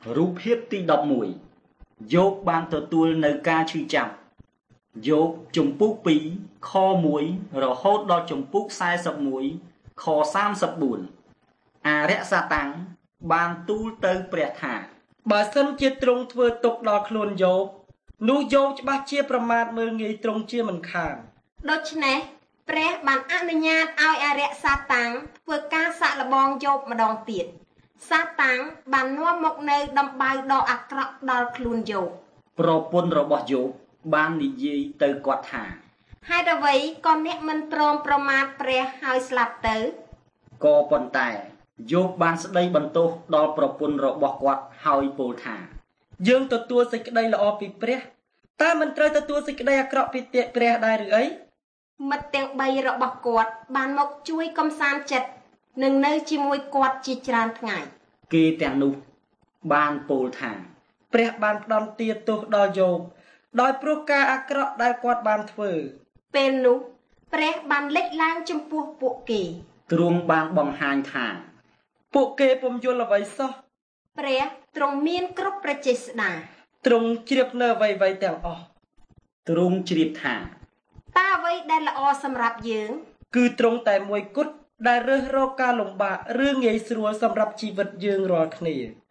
រូបភាពទី11យោបបានទទួលនៅការឈឺចាប់យោបជំពូក2ខ1រហូតដល់ជំពូក41ខ34អារក្សសាតាំងបានទូលទៅព្រះថាបើសិនជាទ្រង់ធ្វើទុកដល់ខ្លួនយោបនោះយោបច្បាស់ជាប្រមាថមើលងាយទ្រង់ជាមិនខានដូច្នេះព្រះបានអនុញ្ញាតឲ្យអារក្សសាតាំងធ្វើការសាក់លបងយោបម្ដងទៀតសាតាំងបាននាំមកនៅដំបៅដ៏អាក្រក់ដល់ខ្លួនយោបប្រពន្ធរបស់យោបបាននិយាយទៅគាត់ថាហេតុអ្វីក៏អ្នកមិនព្រមប្រមាថព្រះហើយស្លាប់ទៅក៏ប៉ុន្តែយោបបានស្ដីបន្ទោសដល់ប្រពន្ធរបស់គាត់ហើយពោលថាយើងទទួលសេចក្តីល្អពីព្រះតើមិនត្រូវទទួលសេចក្តីអាក្រក់ពីព្រះដែរឬអីមិត្តទាំង3របស់គាត់បានមកជួយកំសាន្តចិត្តនិងនៅជាមួយគាត់ជាច្រើនថ្ងៃគេទាំងនោះបានពោលថាព្រះបានផ្ដន្ទាទោសដល់យោបដោយព្រោះការអាក្រក់ដែលគាត់បានធ្វើពេលនោះព្រះបានលេចឡើងចំពោះពួកគេទ្រង់បានបង្ហាញថាពួកគេពុំយល់អ្វីសោះព្រះទ្រង់មានគ្រប់ព្រះចេស្តាទ្រង់ជ្រាបនៅអ្វីៗទាំងអស់ទ្រង់ជ្រាបថាតើអ្វីដែលល្អសម្រាប់យើងគឺទ្រង់តែមួយគត់ដែលរើសរកការលំបាកឬងាយស្រួលសម្រាប់ជីវិតយើងរាល់គ្នា